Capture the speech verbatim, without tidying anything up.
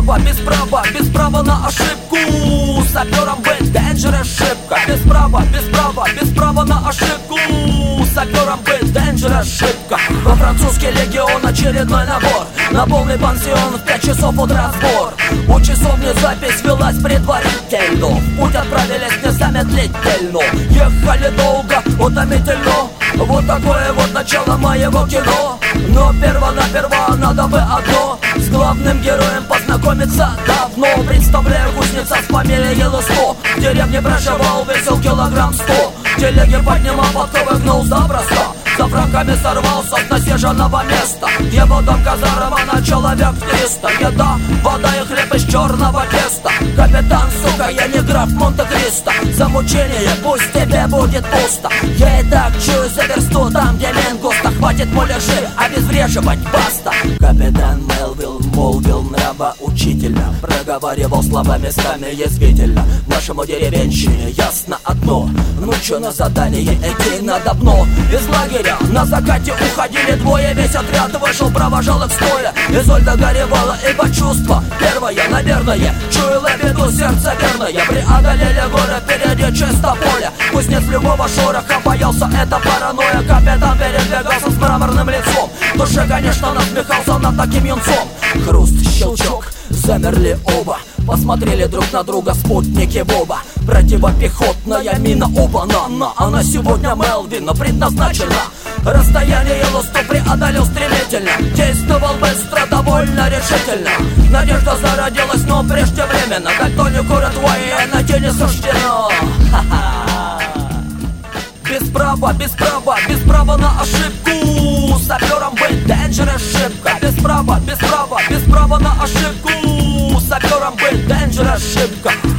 права, без права, без права на ошибку. Сапером быть dangerous шибко. Без права, без права, без права на ошибку. Сапером быть dangerous шибко. Во французский легион очередной набор. На полный пансион в пять часов утра сбор. У часовни запись велась предварительно. В путь отправились незамедлительно. Ехали долго, утомительно. Вот такое вот начало моего кино. Но перво-наперво надо бы одно: с главным героем познакомиться давно. Представляю, кузнеца с фамилией Лыско. В деревне проживал, весил килограмм сто. Телеги поднимал, подковы гнул запросто. За франками сорвался с насиженного места. Его дом казарма на человек триста. Еда, вода и хлеб из черного теста. Капитан, сука, я не граф Монте-Кристо. За мучение пусть тебе будет пусто. Я и так чую за версту там, где Менгуста. Хватит муляжи, обезвреживать баста. Капитан Мелвилл молвил нравоучительно, проговаривал слова местами язвительно. Нашему деревенщине ясно одно: внучу на задание идти надо дно. Из лагеря на закате уходили двое. Весь отряд вышел, провожал их стоя. Изольда горевала, ибо чувство первое, наверное, чуяло беду, сердце верное. Преодолели горы, впереди чисто поле. Кузнец любого шороха боялся, это паранойя. Капитан передвигался с мраморным лицом. В душе, конечно, насмехался над таким юнцом. Хруст, щелчок, замерли оба. Посмотрели друг на друга спутники Боба. Противопехотная мина, оба-на-на. Она сегодня Мелвину предназначена. Расстояние Лусту преодолел стремительно. Действовал быстро, довольно решительно. Надежда зародилась, но преждевременно. Дальтонику Редвае найти не суждено. Ха-ха. Без права, без права, без права на ошибку. Сапером быть dangerous шибко. Без права, без права, без права на ошибку. Сапером быть dangerous шибко.